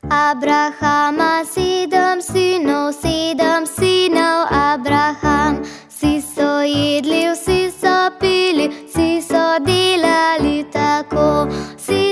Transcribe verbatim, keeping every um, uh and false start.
Abrahama sedem sinov, sedem sinov Abraham. Vsi so jedli, vsi so pili, vsi so delali tako. Vsi